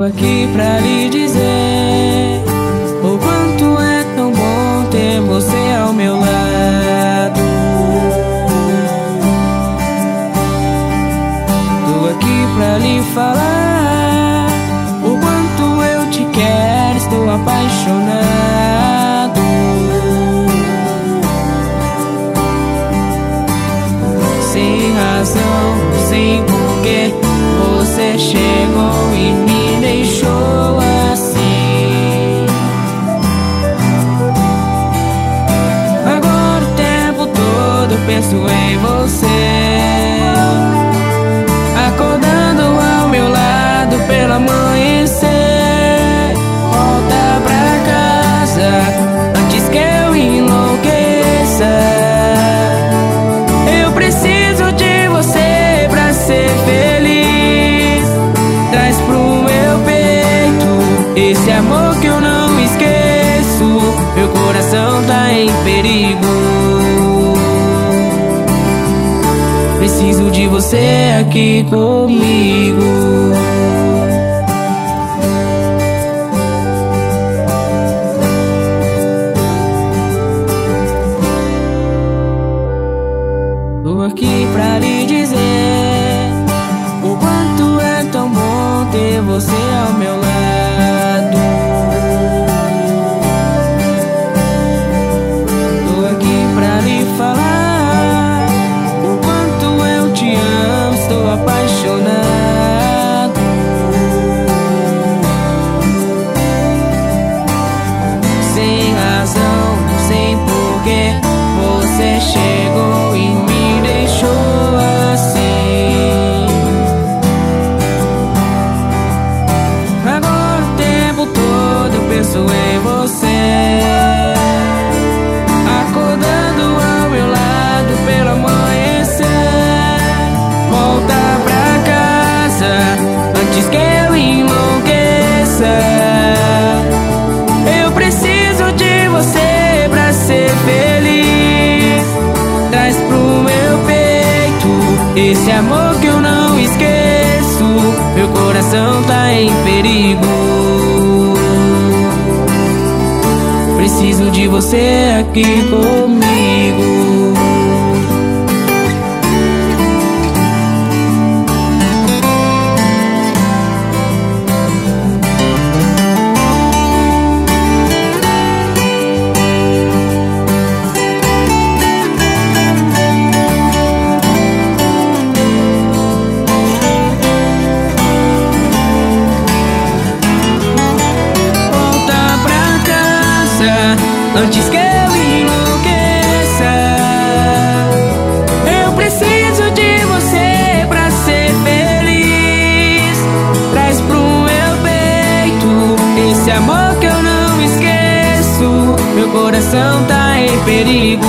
aqui pra lhe dizer o quanto é tão bom ter você ao meu lado. Tô aqui pra lhe falar o quanto eu te quero, estou apaixonado. Sem razão, sem porquê, você chegou e me deixou assim. Agora o tempo todo eu penso em você, acordando ao meu lado pelo amanhecer. Volta pra casa antes que eu enlouqueça. Eu preciso de você pra ser feliz. Traz pro meu peito esse amor que eu não esqueço. Meu coração tá em perigo. Preciso de você aqui comigo. Tô aqui pra lhe dizer o quanto é tão bom ter você ao meu lado. Tô aqui pra lhe falar o quanto eu te amo, estou apaixonado. Sem razão, sem porquê, você chegou e me deixou assim. Agora o tempo todo eu penso em você, acordando ao meu lado pelo amanhecer. Volta pra casa antes que eu enlouqueça. Eu preciso de você pra ser feliz. Traz pro meu peito esse amor que eu não esqueço. Meu coração tá em perigo. Preciso de você aqui comigo. Antes que eu enlouqueça. Eu preciso de você pra ser feliz. Traz pro meu peito esse amor que eu não esqueço. Meu coração tá em perigo.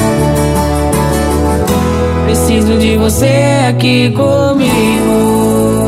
Preciso de você aqui comigo.